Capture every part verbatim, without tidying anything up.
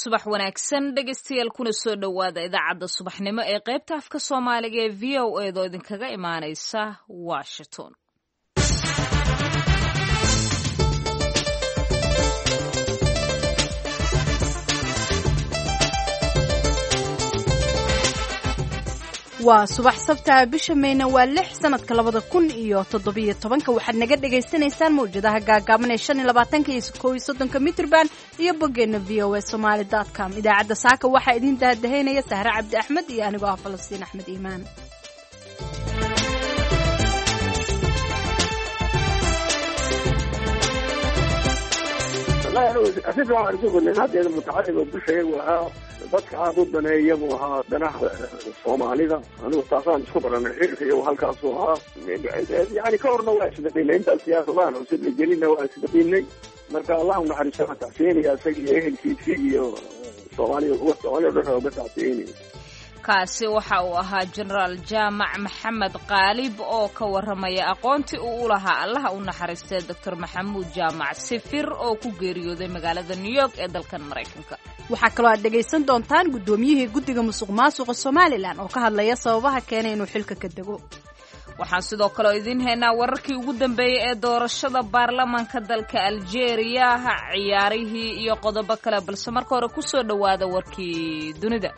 subax wanaagsan dhegaystayaal kuna soo dhowaada idaacadda subaxnimo ee qaybta afka soomaaliga ee v o a doo idinkaga imaanaysa washington. waa subax sabta bisha Mayna waa lix sanadka labada kun iyo toddobiyo tobanka waxaad naga dhageysanaysaan mawjadaha gaagaaban ee shan iyo labaatanka iyo kow iyo soddonka mitrban iyo boggeena v o a somali dot com. idaacadda saaka waxaa idin daahdahaynaya Sahra Cabdi Axmed iyo anigoo ah Falastiin Axmed Iimaan. أساسا waxaan ku gudnay hadda mutacalliq bulshada waa dadka aad u daneeya buu ahaa danaha Soomaalida anigu taasaan isku baranay xilka iyo halkaas oo ah yani ka horna waa isdaqinay inta siyaasadaan oo sidii gelina waa isdaqinay marka Allah u naxariisto tacsiiniya asagii ehelkiisii iyo Soomaalida uga Soomaalida dhan uga tacsiiniya kaasi waxa uu ahaa General Jaamac Maxamed Qaalib oo ka waramaya aqoontii uu u lahaa Allah u naxariistay Doctor Maxamuud Jaamac Sifir oo ku geeriyooday magaalada New York ee dalkan Mareykanka. waxaa kaloo aad dhegaysan doontaan gudoomiyihii guddiga musuqmaasuqa Somaliland oo ka hadlaya sababaha keenay inuu xilka ka dago. waxaan sidoo kale idin haynaa wararkii ugu dambeeyay ee doorashada baarlamaanka dalka Algeria, ciyaarihii iyo qodobo kale balse marka hore ku soo dhawaada warkii dunida.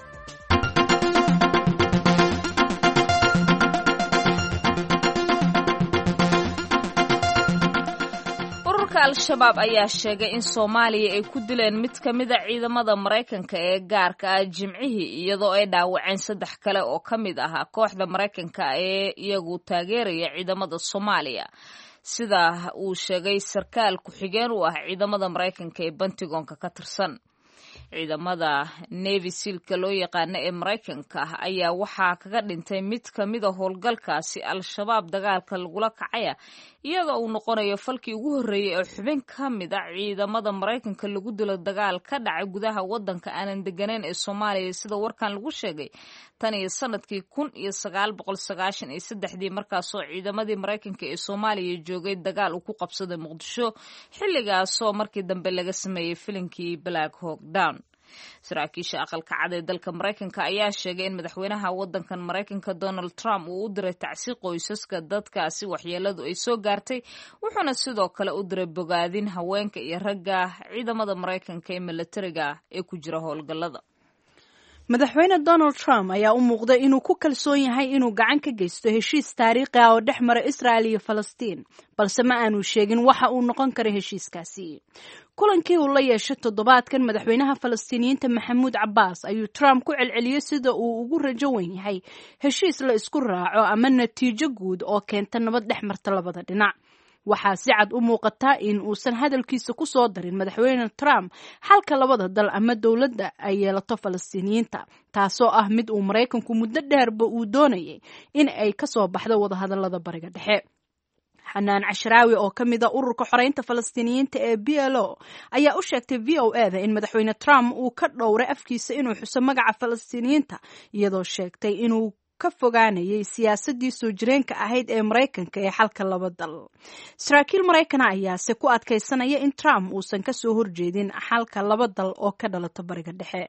Al-Shabaab ayaa sheegay in Soomaaliya ay ku dileen mid ka mid ah ciidamada Mareykanka ee gaarka ah Jimcihii iyadoo ay dhaawaceen saddex kale oo ka mid ah kooxda Mareykanka ee iyagu taageeraya ciidamada Soomaaliya sida uu sheegay sarkaal ku-xigeen u ah ciidamada Mareykanka ee Pentagon-ka ka tirsan. ciidamada Navy Sealka loo yaqaan ee Mareykanka ayaa waxaa kaga dhintay mid ka mid ah howlgalkaasi Al-Shabaab dagaalka lagula kacaya iyadoo uu noqonayo falkii ugu horreeyay ee xubin ka mid ah ciidamada Mareykanka lagu dilo dagaal ka dhacay gudaha wadanka aanan deganeyn ee Soomaaliya sida warkan lagu sheegay tan iyo sanadkii kun iyo sagaal boqol sagaashan iyo saddexdii markaasoo ciidamadii Mareykanka ee Soomaaliya joogay dagaal uu ku qabsaday Muqdisho xilligaasoo markii dambe laga sameeyay filinkii Black Hawk Down. saraakiisha aqalka cad ee dalka Mareykanka ayaa sheegay in madaxweynaha wadankan Mareykanka Donald Trump uu u diray tacsi qoysaska dadkaasi waxyeeladu ay soo gaartay wuxuuna sidoo kale u diray bogaadin haweenka iyo ragga ciidamada Mareykanka ee militariga ee ku jira howlgallada. madaxweyne Donald Trump ayaa u muuqday inuu ku kalsoon yahay inuu gacan ka geysto heshiis taariikhi ah oo dhex mara Israel iyo Falastiin balse ma aanu sheegin waxa uu noqon karo heshiiskaasi. kulankii uu la yeeshay toddobaadkan madaxweynaha Falastiiniyiinta Maxamuud Cabbaas ayuu Trump ku celceliyay sida uu ugu rajo weyn yahay heshiis la isku raaco ama natiijo guud oo keenta nabad dhex marta labada dhinac. waxaa si cad u muuqata in uusan hadalkiisa ku soo darin madaxweyne Trump xalka labada dal ama dowladda ay yeelato Falastiiniyiinta taasoo ah mid uu Mareykanku muddo dheerba uu doonayay in ay ka soo baxdo wadahadallada bariga dhexe. xanaan cashraawi oo ka mid ah ururka xoreynta Falastiiniyiinta ee B L O ayaa u sheegtay V O A da in madaxweyne Trump uu ka dhowray afkiisa inuu xuso magaca Falastiiniyiinta iyadoo sheegtay inuu ka fogaanayay siyaasadii soo jireenka ahayd ee Mareykanka ee xalka laba dal. saraakiil Mareykana ayaa se ku adkaysanaya in Trump uusan ka soo horjeedin xalka laba dal oo ka dhalata bariga dhexe.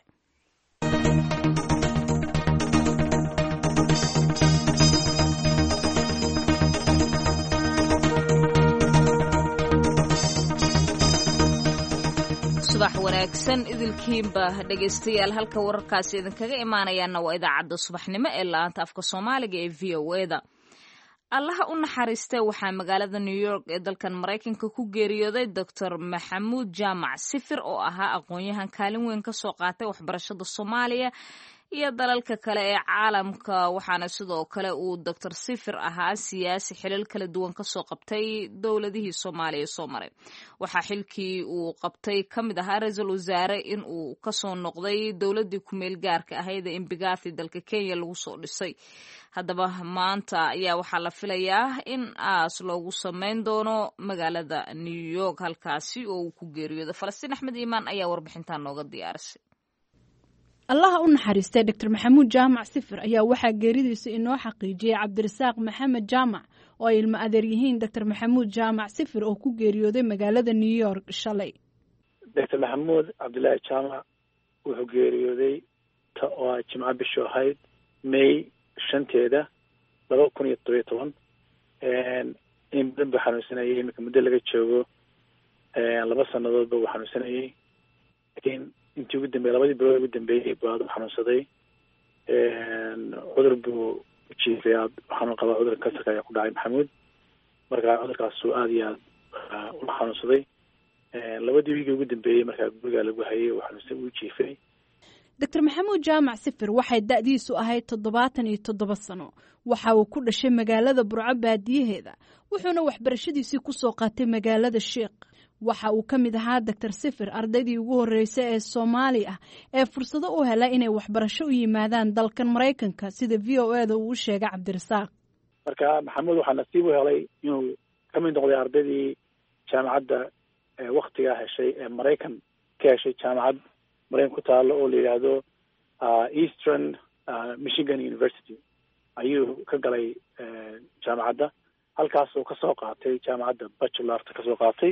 subax wanaagsan idilkiinba dhagaystayaal halka wararkaasi idinkaga imaanayaana waa idaacadda subaxnimo ee laanta afka Soomaaliga ee V O A da. allaha u naxariistay waxaa magaalada New York ee dalkan Mareykanka ku geeriyooday Doctor Maxamuud Jaamac Sifir oo ahaa aqoon-yahan kaalin weyn ka soo qaatay waxbarashada Soomaaliya iyo dalalka kale ee caalamka waxaana sidoo kale uu Doctor Sifir ahaa siyaasi xilal kala duwan ka soo qabtay dowladihii Soomaaliya soo maray. waxaa xilkii uu qabtay kamid ahaa ra'iisul wasaare in uu ka soo noqday dowladii ku meel gaarka ahayd ee Embagathi dalka Kenya lagu soo dhisay. haddaba maanta ayaa waxaa la filayaa in aas loogu sameyn doono magaalada New York halkaasi oo uu ku geeriyooday. Falastiin Axmed Iimaan ayaa warbixintan nooga diyaarisay. allaha u naxariistay Doctor Maxamuud Jaamac Sifir ayaa waxaa geeridiisa inoo xaqiijiyay Cabdirasaaq Maxamed Jaamac oo ay ilmo adeer yihiin Doctor Maxamuud Jaamac Sifir oo ku geeriyooday magaalada New York shalay. Doctor Maxamuud Cabdullaahi Jaamac wuxuu geeriyooday ta oo jimco bishu ahayd may shanteeda laba kun iyo todobiyo toban in badan buu xanuunsanayay. iminka muddo laga joogo laba sanadoodba uu xanuunsanayay, laakiin intii ugu dambeeyey labadii bilood ugu dambeeyey buu aada u xanuunsaday. cudur buu ujiifay aad xanuun qaba, cudurka kansarka ayaa ku dhacay maxamuud. marka cudurkaasuu aada iyo aada ula xanuunsaday. labadii wiigii ugu dambeeyey markaa gurigaa lagu hayay uu xanuunsan uu jiifay. doctor maxamuud jaamac sifir waxay da'diisu ahayd toddobaatan iyo toddoba sano. waxa uu ku dhashay magaalada burco baadiyaheeda, wuxuuna waxbarashadiisii kusoo qaatay magaalada sheekh. waxa uu ka mid ahaa doctor sifir ardaydii ugu horreysay ee soomaali ah ee fursado u hela inay waxbarasho u yimaadaan dalkan maraykanka, sida v o e da uu u sheegay cabdirasaaq. marka maxamuud waxaa nasiib u helay inuu ka mid noqday ardaydii jaamacadda waktigaa heshay ee maraykan ka heshay jaamacad maraykan ku taalo oo la yidhaahdo eastern michigan university ayuu ka galay jaamacadda. halkaas oo kasoo qaatay jaamacadda bachelorta kasoo qaatay.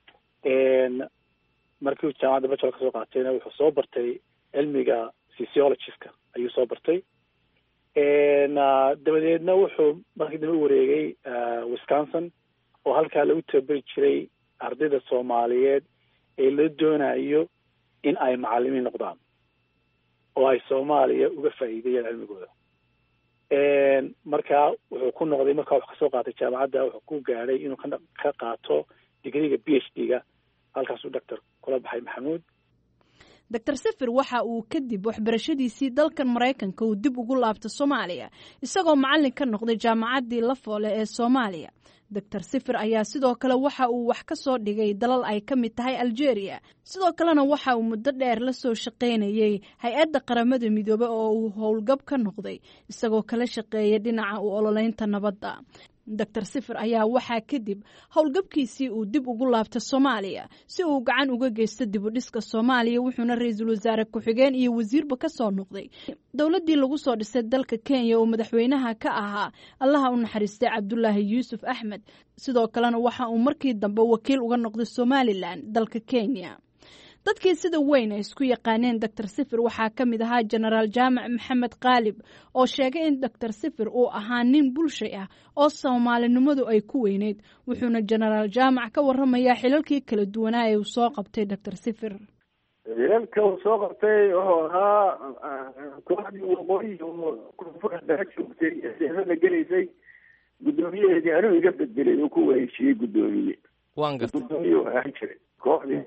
markii jaamacadda bachelor kasoo qaatayna wuxuu soo bartay cilmiga sociologist-ka ayuu soo bartay. dabadeedna wuxuu markii dambe u wareegay wisconsin oo halkaa lagu tababari jiray ardayda soomaaliyeed ee la doonayo in ay macalimiin noqdaan oo ay soomaaliya uga faa'iideeyaan cilmigooda. markaa wuxuu ku noqday markaa wax kasoo qaatay jaamacadda wuxuu ku gaadhay inuu ka qaato digriga b h d-ga. halkaasuu doctor kula baxay maxamuud. doctor sifir waxa uu kadib waxbarashadiisii dalkan maraykanka uu dib ugu laabtay soomaaliya, isagoo macallin ka noqday jaamacaddii Lafoole ee Soomaaliya. doctor sifir ayaa sidoo kale waxa uu wax ka soo dhigay dalal ay ka mid tahay Algeria. sidoo kalena waxa uu muddo dheer la soo shaqaynayay hay-adda qaramada midoobay oo uu howlgab ka noqday, isagoo kala shaqeeyay dhinaca u ololeynta nabadda. doctor sifir ayaa waxaa kadib howlgabkiisii uu dib ugu laabtay Soomaaliya si uu gacan uga geysto dib u dhiska Soomaaliya, wuxuuna ra'iisul wasaare ku-xigeen iyo wasiirba ka soo noqday dowladdii lagu soo dhisay dalka Kenya oo madaxweynaha ka ahaa allaha u naxariistay Cabdullaahi Yuusuf Axmed. sidoo kalena waxa uu markii dambe wakiil uga noqday Somaliland dalka Kenya. dadkii sida weyn ay isku yaqaaneen doctor sifir waxaa ka mid ahaa genaraal jaamac maxamed qaalib oo sheegay in doctor sifir uu ahaa nin bulshay ah oo soomaalinimadu ay ku weyneyd. wuxuuna genaraal jaamac ka waramayaa xilalkii kala duwanaa ee uu soo qabtay doctor sifir. xilalka uu soo qabtay wuxuu ahaa kooxdii waqooyi oo koonfurta dhexe joogtay eeada gelaysay guddoomiyaheedii anuu iga bedelay oo ku wareejiyey guddoomiye. waan gartay guddoomiye oo ahaan jiray kooxdii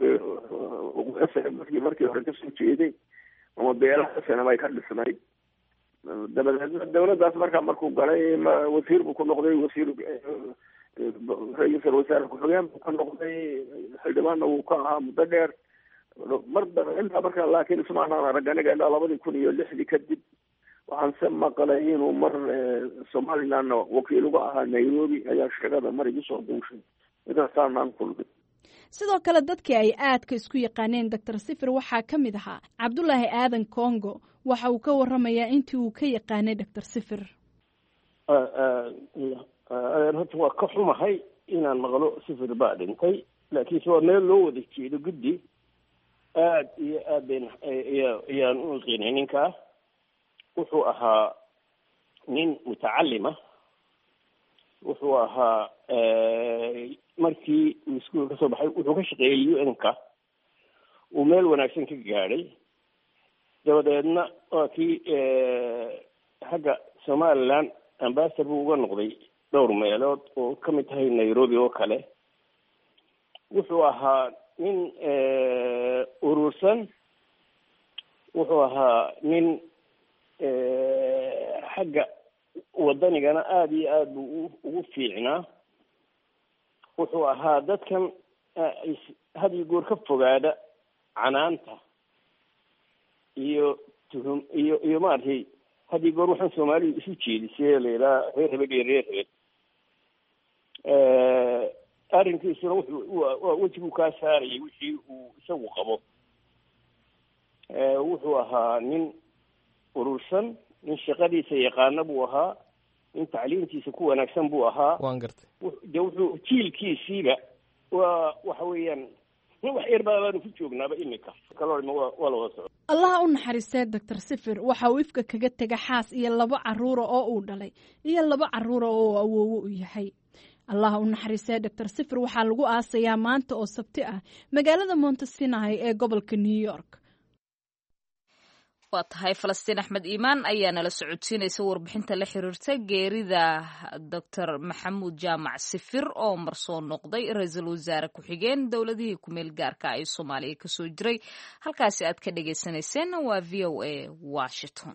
markii markii hore kasoo jeeday ama beelaha sana bay ka dhisnay. dabadeedna dawladdaas markaa markuu galay wasiir buu ku noqday, wasiir ra-iisul wasaare ku-xigeen buu ka noqday, xildhibaanna wuu ka ahaa muddo dheer. mar intaa markaa laakiin ismaanaan arag aniga ilaa labadii kun iyo lixdii kadib waxaan se maqlay inuu mar somalilandna wakiil uga ahaa nairobi ayaa shaqada mar igu soo duushay. intaasaan kulmay. sidoo kale dadkii ay aadka isku yaqaaneen doctor sifir waxaa ka mid ahaa cabdulaahi aadan congo. waxa uu ka waramayaa intii uu ka yaqaanay doctor sifir. horta waa ka xumahay inaan maqlo sifir baa dhintay, laakiin se waa meel loo wada jeedo guddi aad iyo aad bayn ayaan u qiinay ninkaa. wuxuu ahaa nin mutacalima, wuxuu ahaa markii uu iskuulka kasoo baxay wuxuu ka shaqeeyey u n-ka, uu meel wanaagsan ka gaadhay. dabadeedna waa kii xagga somaliland ambassador buu uga noqday dhowr meelood oo ka mid tahay nairobi oo kale. wuxuu ahaa nin urursan, wuxuu ahaa nin xagga wadanigana aada iyo aada buu ugu fiicnaa. wuxuu ahaa dadkan had iyo goor ka fogaada canaanta iyo tuhum iyo iyo maaragtay had iyo goor waxaan soomaalidu isu jeedisay layidhaha reer hebel iyo reer hebel. arrinkiisuna wuxuu waa wejiguu kaa saarayay wixii uu isagu qabo. wuxuu ahaa nin urursan, nin shaqadiisa yaqaana buu ahaa, nin tacliintiisa ku wanaagsan buu ahaa. waan gartay. de wuxuu jiilkiisiiba waa waxa weeyaan wax yar baa baanu ku joognaaba imika kaloo waa waa la wada socdo. allaha u naxariistay doctor sifir waxa uu ifka kaga tega xaas iyo laba caruura oo uu dhalay iyo laba caruura oo awoowo u yahay. allaha u naxariistay doctor sifir waxaa lagu aasayaa maanta oo sabti ah magaalada Mount Sinai ee gobolka New York. waa tahay Falastiin Axmed Iimaan ayaa nala socodsiinaysa warbixinta la xiriirta geerida doctor Maxamuud Jaamac Sifir oo marsoo noqday ra'iisul wasaare ku-xigeen dowladihii ku meel gaarka ay Soomaaliya ka soo jiray. halkaasi aad ka dhageysanayseen waa V O A Washington.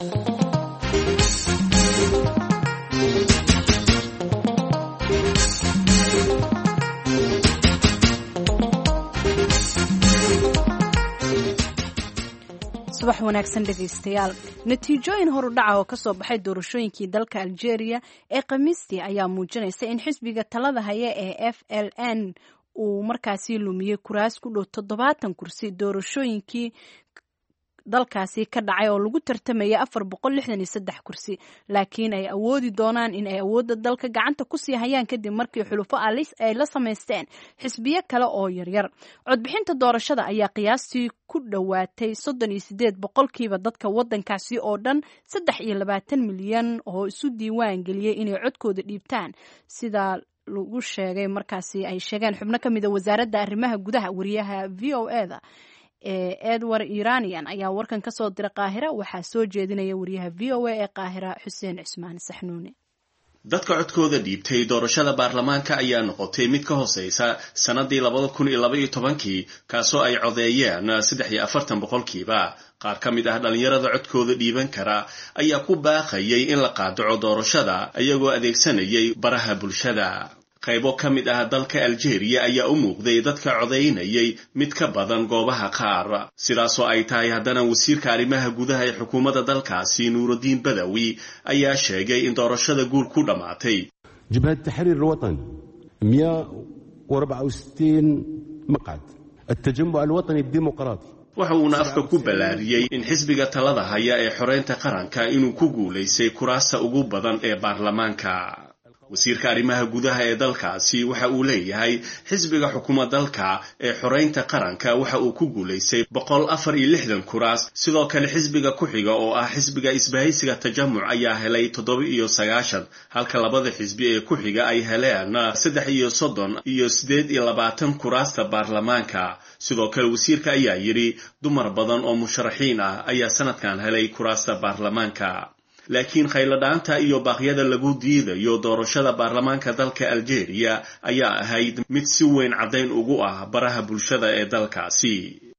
subax wanaagsan dhegaystayaal. natiijooyin horudhaca oo ka soo baxay doorashooyinkii dalka Algeria ee Khamiistii ayaa muujinaysa in xisbiga talada haya ee F L N uu markaasi lumiyey kuraas ku dhow toddobaatan kursi doorashooyinkii dalkaasi ka dhacay oo lagu tartamayay afar boqol lixdan iyo saddex kursi, laakiin ay awoodi doonaan in ay awoodda dalka gacanta ku sii hayaan kadib markii xulufo ay la samaysteen xisbiyo kale oo yaryar. codbixinta doorashada ayaa qiyaastii ku dhowaatay soddon iyo sideed boqolkiiba dadka waddankaasi oo dhan saddex iyo labaatan milyan oo isu diiwaan geliyey inay codkooda dhiibtaan, sida lagu sheegay markaasi ay sheegeen xubno ka mid a wasaaradda arrimaha gudaha. wariyaha V O E da ee Edward Iranian ayaa warkan ka soo diray Qaahira. waxaa soo jeedinaya wariyaha V O A ee Qaahira Xuseen Cismaan Saxnuuni. dadka codkooda dhiibtay doorashada baarlamaanka ayaa noqotay mid ka hooseysa sanadii labada kun iyo laba iyo tobankii kaasoo ay codeeyeen saddex iyo afartan boqolkiiba. qaar ka mid ah dhalinyarada codkooda dhiiban kara ayaa ku baaqayay in la qaadaco doorashada iyagoo adeegsanayay baraha bulshada. qaybo ka mid ah dalka Algeria ayaa u muuqday dadka codeynayay mid ka badan goobaha qaar. sidaasoo ay tahay haddana wasiirka arrimaha gudaha ee xukuumadda dalkaasi Nuuruddin Badawi ayaa sheegay in doorashada guul ku dhamaatay. جبهة التحرير الوطني مئة وأربعة وستين مقعد التجمع الوطني الديمقراطي. waxa uuna afka ku balaariyey in xisbiga talada haya ee xoreynta qaranka inuu ku guulaystay kuraasta ugu badan ee baarlamaanka. wasiirka arrimaha gudaha ee dalkaasi waxa uu leeyahay xisbiga xukuumadda dalka ee xoreynta qaranka waxa uu ku guulaystay boqol afar iyo lixdan kuraas. sidoo kale xisbiga ku xiga oo ah xisbiga isbahaysiga tajamuc ayaa helay toddoba iyo sagaashan, halka labada xisbi ee ku xiga ay heleen saddex iyo soddon iyo siddeed iyo labaatan kuraasta baarlamaanka. sidoo kale wasiirka ayaa yidhi dumar badan oo musharaxiin ah ayaa sanadkan helay kuraasta baarlamaanka. laakiin khayladhaanta iyo baaqyada lagu diidayo doorashada baarlamaanka dalka Algeria ayaa ahayd mid si weyn caddayn ugu ah baraha bulshada ee dalkaasi.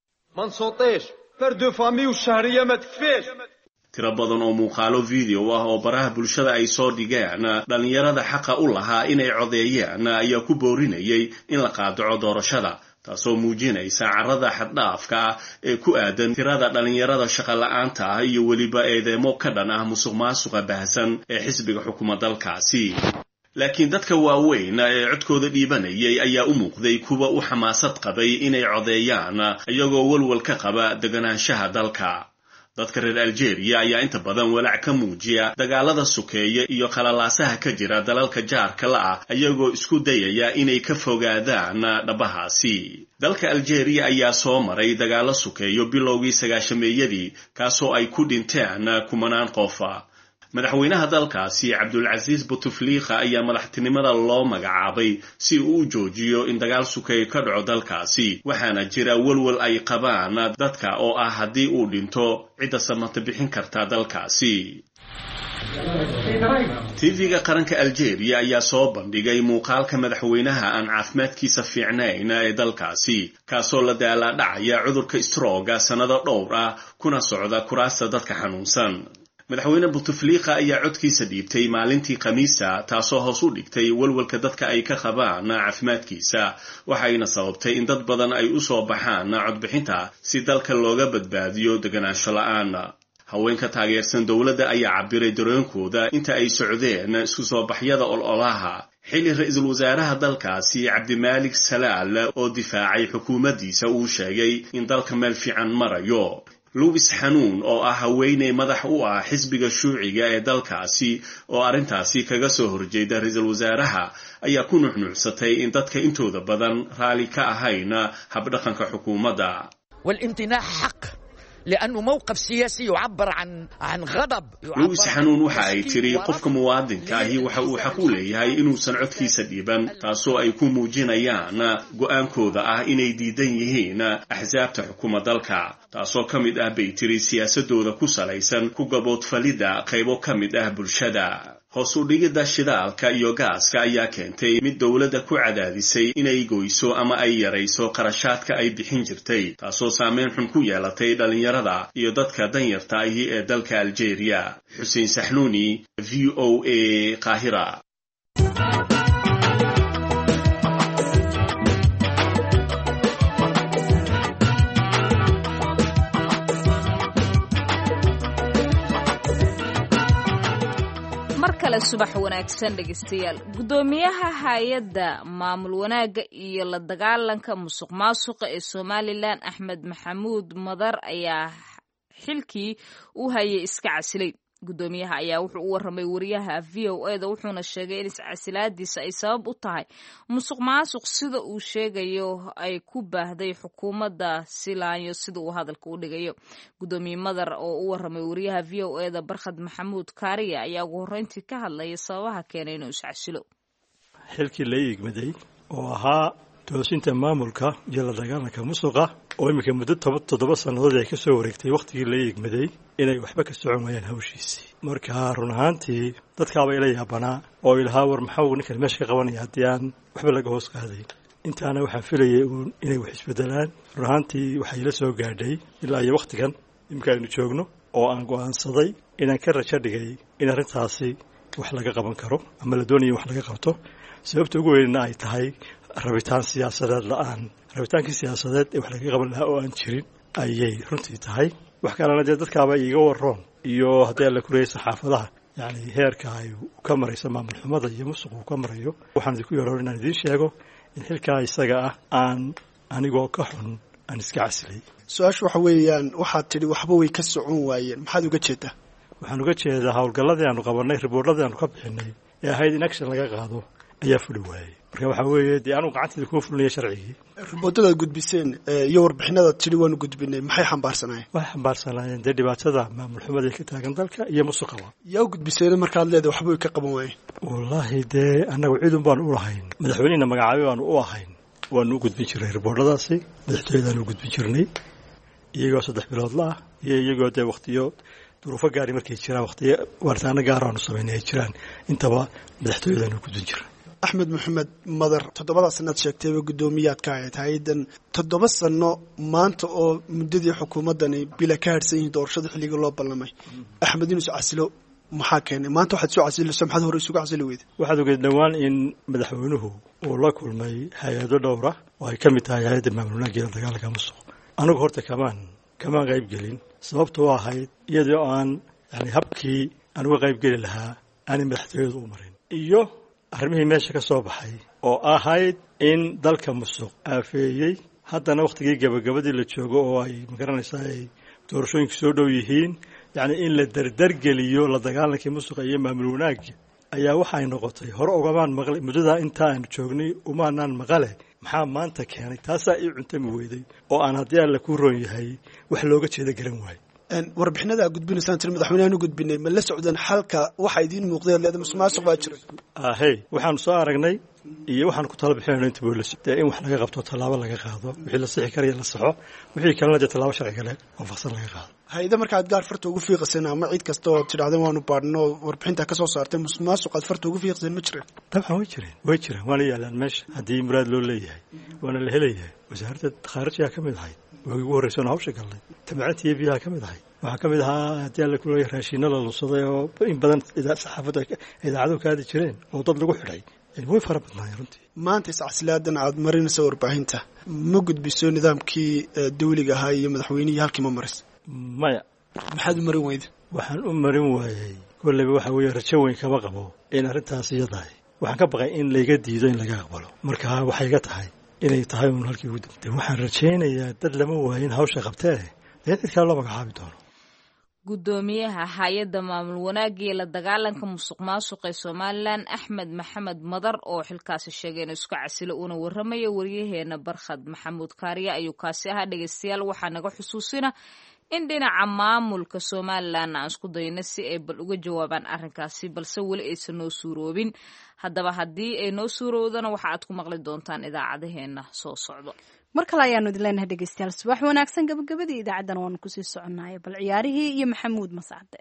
tiro badan oo muuqaalo video ah oo baraha bulshada ay soo dhigeen dhalinyarada xaqa u lahaa inay codeeyaan ayaa ku boorinayay in la qaadaco doorashada, taasoo muujinaysa carrada xaddhaafka ah ee ku aadan tirada dhalinyarada shaqo la'aanta ah iyo weliba eedeemo ka dhan ah musuq maasuqa baahsan ee xisbiga xukuumadda dalkaasi. laakiin dadka waaweyn ee codkooda dhiibanayay ayaa u muuqday kuwa u xamaasad qabay inay codeeyaan iyagoo walwal ka qaba deganaanshaha dalka. dadka reer Algeria ayaa inta badan walaac ka muujiya dagaalada sukeeye iyo qalalaasaha ka jira dalalka jaarka la ah ayagoo isku dayaya inay ka fogaadaan dhabahaasi. dalka Algeria ayaa soo maray dagaalo sukeeyo bilowgii sagaashameeyadii kaasoo ay ku dhinteen kumanaan qof. madaxweynaha dalkaasi Cabdulcaziz Bouteflika ayaa madaxtinimada loo magacaabay si uu u joojiyo in dagaal sukeeyo ka dhaco dalkaasi, waxaana jira walwal ay qabaan dadka oo ah haddii uu dhinto cidda samata bixin karta dalkaasi. tv-ga qaranka Algeria ayaa soo bandhigay muuqaalka madaxweynaha aan caafimaadkiisa fiicnayn ee dalkaasi kaasoo la daalaa dhacaya cudurka stroga sanado dhowr ah kuna socda kuraasta dadka xanuunsan. madaxweyne Bouteflika ayaa codkiisa dhiibtay maalintii Khamiista, taasoo hoos u dhigtay walwalka dadka ay ka qabaan caafimaadkiisa, waxayna sababtay in dad badan ay u soo baxaan codbixinta si dalka looga badbaadiyo deganaansho la'aan. haweenka taageersan dowladda ayaa cabiray dareenkooda inta ay socdeen isku soo baxyada ololaha, xilli ra'iisul wasaaraha dalkaasi Cabdimaalik Salaal oo difaacay xukuumaddiisa uu sheegay in dalka meel fiican marayo. Louis Xanuun oo ah haweeney madax u ah xisbiga shuuciga ee dalkaasi oo arrintaasi kaga soo horjeeda ra'iisul wasaaraha ayaa ku nuxnuuxsatay in dadka intooda badan raali ka ahayn habdhaqanka xukuumadda. والامتناع حق لأنه موقف سياسي يعبر عن عن غضب. لويس حنون waxa ay tiri qofka muwaadinka ahi waxa uu xaq u leeyahay inuusan codkiisa dhiiban taasoo ay ku muujinayaan go'aankooda ah inay diidan yihiin axsaabta xukuumadda dalka taasoo ka mid ah bay tiri siyaasadooda ku salaysan ku gaboodfalida qaybo ka mid ah bulshada. hoos u dhigidda shidaalka iyo gaaska ayaa keentay mid dowladda ku cadaadisay inay goyso ama ay yarayso qarashaadka ay bixin jirtay taasoo saameyn xun ku yeelatay dhalinyarada iyo dadka danyarta ahi ee dalka Algeria. Xuseen Saxnuuni, V O A, Qaahira. kale subax wanaagsan dhageystayaal. Gudoomiyaha hay'adda maamul wanaagga iyo la dagaalanka musuqmaasuqa ee Somaliland Axmed Maxamuud Madar ayaa xilkii u hayay iska casilay. Gudoomiyaha ayaa wuxuu u waramay wariyaha V O A da wuxuuna sheegay in iscasilaadiisa ay sabab u tahay musuqmaasuq sida uu sheegayo ay ku baahday xukuumadda Silaanyo sida uu hadalka u dhigayo. Gudoomiye Madar oo u waramay wariyaha V O A da Barkhad Maxamuud Kaariya ayaa ugu horreyntii ka hadlay sababaha keenay inuu iscasilo. xilkii la yigmaday oo ahaa toosinta maamulka iyo la dagaalanka musuqa oo imika muddo toddoba sannadood ay ka soo wareegtay waqtigii la yigmaday inay waxba ka socon waayaan hawshiisii. marka run ahaantii dadkaaba ila yaabanaa oo ilahaa war maxaa ninkan meesha ka qabanaya haddii aan waxba laga hoos qaadayn. intaana waxaan filayay inay wax isbedelaan. run ahaantii waxay ila soo gaadhay ilaa iyo waqtigan imika aynu joogno oo aan go'aansaday inaan ka rajo dhigay in arrintaasi wax laga qaban karo ama la doonayo wax laga qabto. sababta ugu weynna ay tahay rabitaan siyaasadeed la'aan. rabitaankii siyaasadeed ee wax laga qaban lahaa oo aan jirin ayay runtii tahay. wax kalena dee dadkaaba iiga waroon iyo haddii la kuriyay saxaafadaha yacni heerka ay ka marayso maamul xumada iyo musuq uu ka marayo. waxaan idinku yaroon inaan idiin sheego in xilkaa isaga ah aan anigoo ka xun aan iska casilay. su-aashu waxa weeyaan waxaad tidhi waxba way ka socon waayeen, maxaad uga jeedaa? waxaan uga jeedaa howlgalladii aanu qabannay riboorradii aanu ka bixinay ee ahayd in action laga qaado ayaa fuli waayey. marka waxaa weeye dee anugu gacanteeda kuma fulinaya sharcigii. riboortadaad gudbiseen iyo warbixinadaad tidhi waanu gudbinay maxay xambaarsanaayeen? waxay xambaarsanaayeen dee dhibaatada maamul xumada ee ka taagan dalka iyo musuqaba. yaa u gudbiseen markaad leedahay waxba way ka qaban waayeen? wallaahi dee annagu ciidun baanu u lahayn, madaxweynena magacaabay baanu u ahayn. waanu u gudbin jirnay riboorradaasi, madaxtooyadaanu u gudbin jirnay iyagoo saddex bilood la ah iyo iyagoo dee waqtiyo duruufo gaari markay jiraan waqtiyo waaritaano gaar aanu samaynay ay jiraan intaba madaxtooyadaanu u gudbin jirnay. axmed maxamed madar toddobada sannaad sheegtayba guddoomiyaad ka ahayd hay-addan. toddoba sanno maanta oo muddadii xukuumaddani bila ka harhsan yihiin doorashada xilliga loo ballamay axmed inuu iscasilo maxaa keenay? maanta waxaad soo casilayso maxaad hore isugu casili weyday? waxaad ogeed dhowaan in madaxweynuhu uu la kulmay hay-ado dhowra oo ay ka mid tahay hay-adda maamul wanaagga iyo dagaalanka musuq. anigu horta kamaan kamaan qayb gelin sababtoo ahayd iyadoo aan yani habkii aan uga qayb geli lahaa aanay madaxtooyadu u marin iyo arrimihii meesha ka soo baxay oo ahayd in dalka musuq aafeeyey haddana wakhtigii gabagabadii la joogo oo ay magaranaysaa ay doorashooyinku soo dhow yihiin yacni in la dardargeliyo la dagaalankii musuqa iyo maamul wanaagga ayaa waxay noqotay hore ugamaan maqlay muddadaa intaa aanu joognay umaanaan maqale maxaa maanta keenay taasaa ii cuntami weyday oo aan haddii alla ku roon yahay wax looga jeeda garan waayo. warbixinada aad gudbinaysaan tir madaxweynahan u gudbinay ma la socdeen xalka waxa idiin muuqdeen leeda musuqmaasuq baa jiray? ahey waxaanu soo aragnay iyo waxaan ku tala bixinayno inta boo la socday in wax laga qabto tallaabo laga qaado wixii la sixi karaya la saxo wixii kalena dee tallaabo sharci kale oo fakhsan laga qaado. hay-ada markaad gaar farta ugu fiiqaseen ama cid kasta oo tidhahdeen waanu baadhno warbixinta ka soo saartay musuqmaasuq aad farta ugu fiiqseen ma jireen? dabcan way jireen way jireen waana yaalaan meesha haddii muraad loo leeyahay waana la helayahay. wasaaradda khaarijiyaa ka mid ahayd waagii ugu horreysan hawsha galnay. tabacinta iyo biyaha ka mid ahayd. waxaa ka mid ahaa haddii alla ku leeyahay raashinno la lunsaday oo in badan saxaafaddu idaacadu ka aadi jireen oo dad lagu xidhay way fara badnaayeen runtii. maanta iscasilaadan aad marinaysa warbaahinta ma gudbiso nidaamkii dawliga ahaa iyo madaxweynihii halkii ma maris? maya. maxaad u marin weyda? waxaan u marin waayey kolleyba waxa weeye rajo weyn kama qabo in arrintaas iyadahay. waxaan ka baqay in layga diido in laga aqbalo. marka waxay iga tahay inay tahay uun halkii ugu damtay. waxaan rajaynayaa dad lama waayin hawsha qabtee dee cid kale loo magacaabi doono. gudoomiyaha hay-adda maamul wanaagga iyo la dagaalanka musuq maasuqa ee somalilan axmed maxamed madar oo xilkaasi sheegay inuu isku casilo uuna warramaya waryaheena barkhad maxamuud kaariye ayuu kaasi ahaa. dhegeystayaal waxaa naga xusuusina in dhinaca maamulka somalilan aan isku dayno si ay bal uga jawaabaan arrinkaasi, balse weli aysan noo suuroobin. haddaba haddii ay noo suurowdana waxa aad ku maqli doontaan idaacadaheena soo socdo. mar kale ayaanu idin leenahay dhegeystayaal subax wanaagsan. gabagabadii idaacaddana waanu kusii soconaya, bal ciyaarihii iyo maxamuud mascade.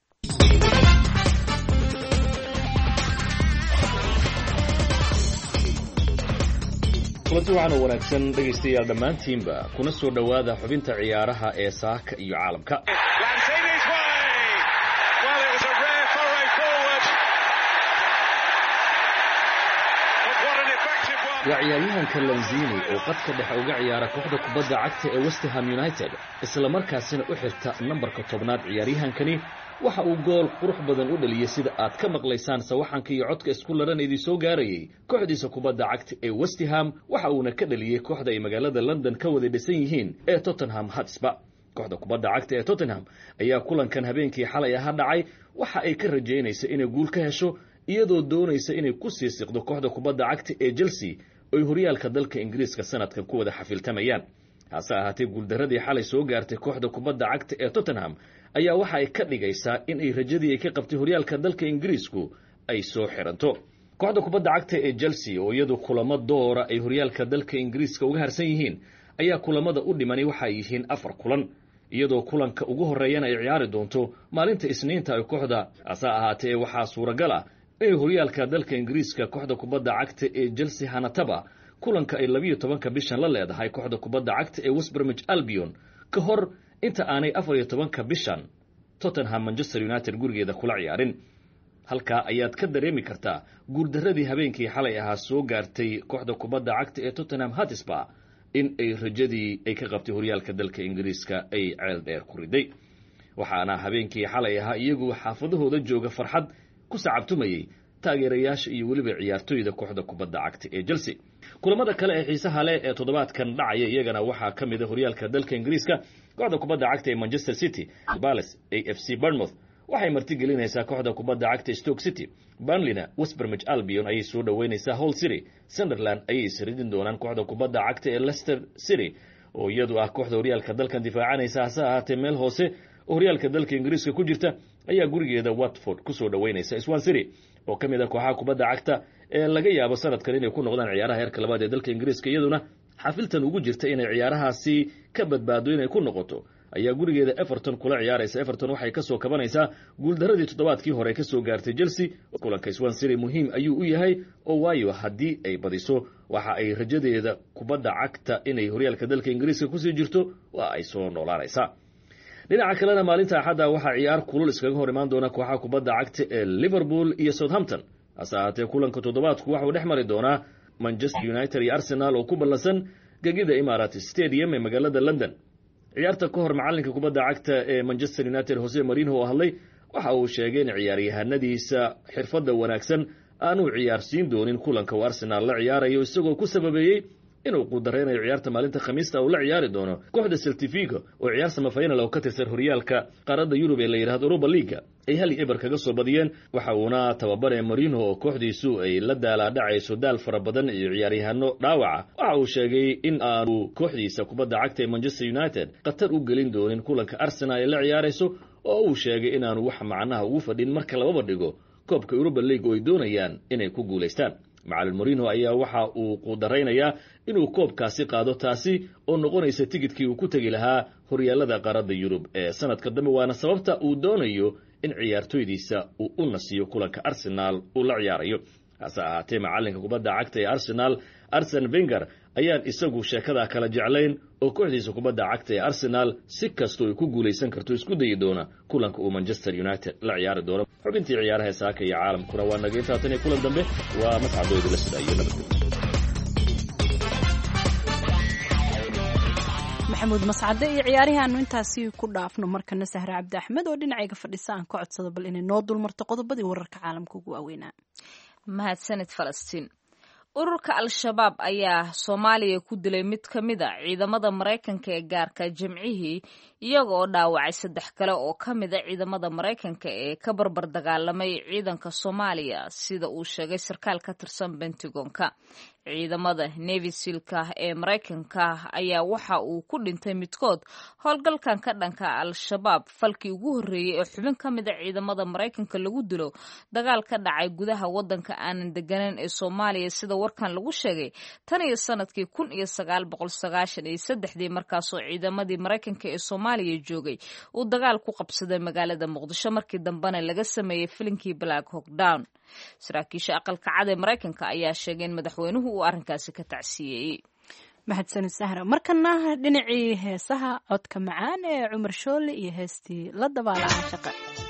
kulanti waxaana wanaagsan dhegaystayaal dhammaantiinba kuna soo dhowaada xubinta ciyaaraha ee saaka iyo caalamka. waa ciyaaryahanka Lanzini oo qadka dhexe uga ciyaara kooxda kubadda cagta ee West Ham United isla markaasina u xirta nambarka tobnaad. ciyaaryahankani waxa uu gool qurux badan u dhaliyay sida aad ka maqlaysaan sawaxanka iyo codka isku laranaydi soo gaarayay kooxdiisa kubadda cagta ee West Ham. waxa uuna ka dhaliyay kooxda ay magaalada London ka wada dhisan yihiin ee Tottenham Hotspur. kooxda kubadda cagta ee Tottenham ayaa kulankan habeenkii xalay aha dhacay waxa ay ka rajaynaysaa inay guul ka hesho iyadoo doonaysa inay ku sii siqdo kooxda kubadda cagta ee Chelsea oo horyaalka dalka Ingiriiska sanadkan ku wada xafiltamayaan. hase ahaatee guuldaradii xalay soo gaartay kooxda kubadda cagta ee Tottenham ayaa waxa ay ka dhigaysaa in ay rajadii ay ka qabtay horyaalka dalka Ingiriisku ay soo xiranto. kooxda kubadda cagta ee Chelsea oo iyadu kulamo doora ay horyaalka dalka Ingiriiska uga harsan yihiin ayaa kulamada u dhimanay waxa ay yihiin afar kulan, iyadoo kulanka ugu horeeyana ay ciyaari doonto maalinta Isniinta ay kooxda. hase ahaatee waxaa suuragal ah in horyaalka dalka Ingiriiska kooxda kubadda cagta ee Chelsea hanataba kulanka ay labiyo tobanka bishan la leedahay kooxda kubadda cagta ee West Bromwich Albion ka hor inta aanay afar iyo tobanka bishan Tottenham Manchester United gurigeeda kula ciyaarin. halkaa ayaad ka dareemi kartaa guuldaradii habeenkii xalay ahaa soo gaartay kooxda kubadda cagta ee Tottenham Hotspur in ay rajadii ay ka qabtay horyaalka dalka Ingiriiska ay ceel dheer ku riday. waxaana habeenkii xalay ahaa iyagu xaafadahooda jooga farxad ku sacabtumayay taageerayaasha iyo weliba ciyaartooyda kooxda kubadda cagta ee Chelsea. kulamada kale ee xiisaha leh ee toddobaadkan dhacaya iyagana waxaa ka mid ah horyaalka dalka Ingiriiska kooxda kubadda cagta ee Manchester City Palace A F C Bournemouth waxay martigelinaysaa kooxda kubadda cagta Stoke City. Burnleyna West Bromwich Albion ayay soo dhaweynaysaa Hull City. Sunderland ayay isridin doonaan kooxda kubadda cagta ee Leicester City oo iyadu ah kooxda horyaalka dalkan difaacanaysa. hase ahaatee meel hoose horyaalka dalka Ingiriiska ku jirta ayaa gurigeeda Watford ku soo dhaweynaysa Swansea City oo kamid ah kooxaha kubadda cagta ee laga yaabo sanadkan inay ku noqdaan ciyaaraha heerka labaad ee dalka Ingiriiska iyaduna xafiltan ugu jirta inay ciyaarahaasi ka badbaado inay ku noqoto ayaa gurigeeda Everton kula ciyaaraysa. Everton waxay ka soo kabanaysaa guuldaradii toddobaadkii hore ka soo gaartay Chelsea. kulanka Swansea City muhiim ayuu u yahay oo waayo haddii ay badiso waxa ay rajadeeda kubadda cagta inay horyaalka dalka Ingiriiska ku sii jirto waa ay soo noolaanaysaa. dhinaca kalena maalinta Axadda waxaa ciyaar kulul iskaga hor imaan doona kooxaha kubadda cagta ee Liverpool iyo Southampton. hase ahaatee kulanka toddobaadku waxa uu dhex mari doonaa Manchester United iyo Arsenal oo ku ballansan gegida Emirates Stadium ee magaalada London. ciyaarta ka hor macalinka kubadda cagta ee Manchester United Jose Mourinho oo hadlay waxa uu sheegay in ciyaaryahanadiisa xirfadda wanaagsan aanu ciyaarsiin doonin kulanka uu Arsenal la ciyaarayo, isagoo ku sababeeyay inuu quudareynayo ciyaarta maalinta Khamiista uu la ciyaari doono kooxda Celtic Vigo oo ciyaar sama final oo ka tirsan horyaalka qaaradda Yurub ee la yiraahdo Europa League ay hal eber kaga soo badiyeen. waxa uuna tababaraya Mourinho oo kooxdiisu ay la daala dhacayso daal fara badan iyo ciyaaryahano dhaawaca. waxa uu sheegay in aanu kooxdiisa kubadda cagta ee Manchester United qatar u gelin doonin kulanka Arsenal ee la ciyaarayso, oo uu sheegay inaanu wax macnaha ugu fadhin marka lababa dhigo koobka Europa League oo ay doonayaan inay ku guuleystaan. macallin Mourinho ayaa waxa uu quudareynayaa inuu koobkaasi qaado, taasi oo noqonaysa tigidkii uu ku tagi lahaa horyaalada qaaradda Yurub ee sanadka dambe, waana sababta uu doonayo in ciyaartooydiisa uu u nasiyo kulanka Arsenal uu la ciyaarayo. hase ahaatee macalinka kubadda cagta ee Arsenal Arsene Wenger ayaan isagu sheekada kala jeclayn oo kooxdiisa kubadda cagta ee Arsenal si kastoo ay ku guuleysan karto isku dayi doona kulanka uu Manchester United la ciyaari doono. xubintii ciyaaraha saaka iyo caalamkuna waa naga intaa tan kulan dambe waa mas'aadooda la sida iyo nabadgelyo. maxamuud mascade iyo ciyaarihaanu intaasi ku dhaafno. markana Sahra Cabdi Axmed oo dhinacayga fadhisa aan ka codsado bal inay noo dulmarto qodobadii wararka caalamka ugu waaweynaa. mahadsanid Falastiin. ururka al-shabaab ayaa soomaaliya ku dilay mid ka mid a ciidamada maraykanka ee gaarka jimcihii iyaga oo dhaawacay saddex kale oo ka mid a ciidamada maraykanka ee ka barbar dagaalamay ciidanka soomaaliya sida uu sheegay sarkaal ka tirsan bentagonka ciidamada navy sealka ee maraykanka ayaa waxa uu ku dhintay midkood howlgalkan ka dhanka al-shabaab falkii ugu horreeyey ee xubin ka mid a ciidamada maraykanka lagu dilo dagaal ka dhacay gudaha waddanka aanan degganayn ee soomaaliya sida warkan lagu sheegay tan iyo sanadkii kun iyo sagaal boqol sagaashan iyo saddexdii markaasoo ciidamadii maraykanka ee soomaaliya joogay uu dagaal ku qabsaday magaalada muqdisho markii dambena laga sameeyey filinkii black hawk down saraakiisha aqalka cad ee maraykanka ayaa sheegay in madaxweynuhu uu arrinkaasi ka tacsiyeeyey mahadsanid sahra markana dhinacii heesaha codka macaan ee cumar shoole iyo heestii la dabaala caashaqa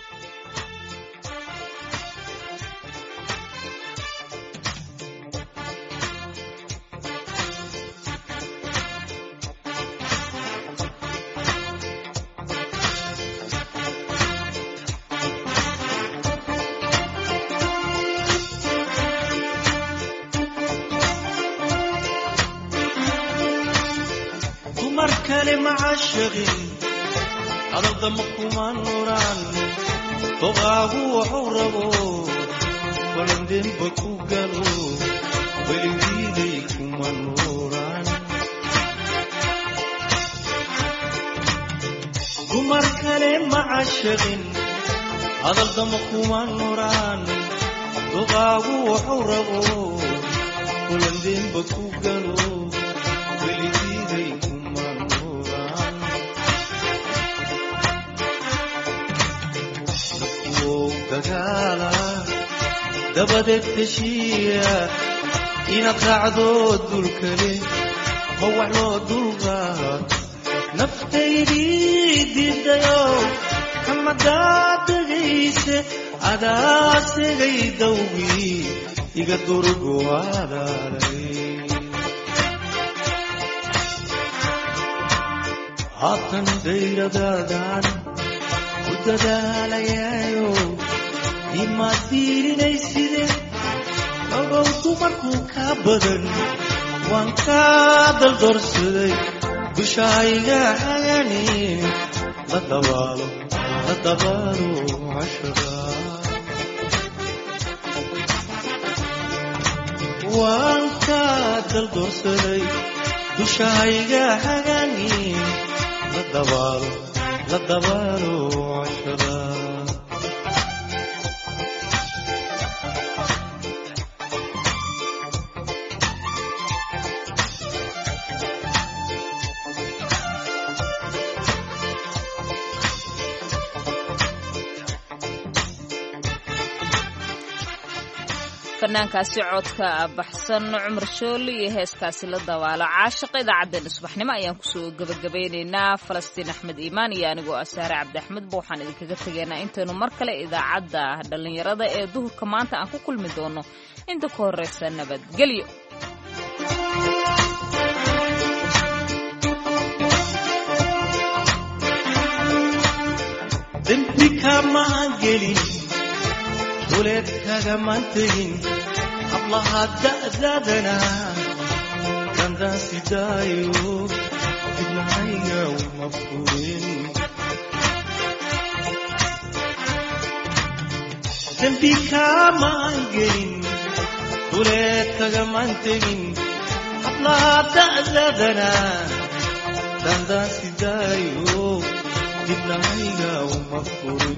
معشقين على ضمكم النوران طغاغو وحوربو ولندن بكو قالو ولديكم النوران قمر كلام معشقين على ضمكم النوران طغاغو وحوربو ولندن بكو قالو ولديكم dagaala dabadeed heshiiya inaad raacdo dulkale ma wax loo dulqaad naftaydii diidayo kamadaa degayse adaa segay dawgii iga durgu adaalay haatan dayradaadan ku dadaalayaayo ima diirinaysidee ogow dumarkuu kaa badan waan kaa daldorsaday dushayga haganin la dabaalo la dabaalo cashada waan kaa daldorsaday dushayga haganin la dabaalo la dabaalo cashada fanaankaasi codka baxsan cumar shoole iyo heeskaasi la dabaalo caashaqa idaacaddeenna subaxnimo ayaan kusoo gebagabeynaynaa falastiin axmed iimaan iyo anigoo asaare cabdi axmed ba waxaan idinkaga tegaynaa intaynu mar kale idaacadda dhallinyarada ee duhurka maanta aan ku kulmi doono inta ka horreysa nabadgelyo dembi kamaan gelin duleed kagamaan tegin hablaha da'daadana dandaan sidaayo dibnahayga uma furin dembi kamaan gelin duleed kagamaan tegin hablaha da'daadana dandaan sidaayo dibnahayga uma furin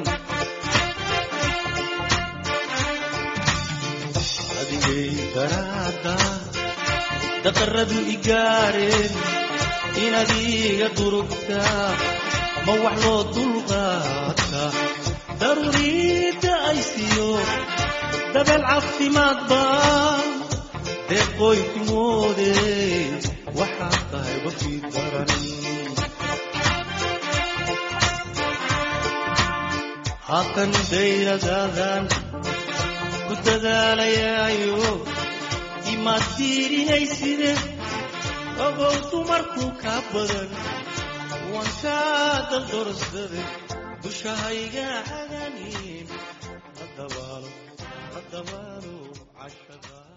daraada daqaradu igaareen inaad iga durugtaa ma wax loo dulqaata daruuriidda ay siiyo dabeel caafimaad baa deeqooy ku moode waxaad tahay wafii daran haatan dayradaadan ku dadaalayaayo imaad diirinaysidee ogow dumarkuu kaa badan waan kaa daldorsaday dushahayga haganin la dabaalo la dabaalo cashada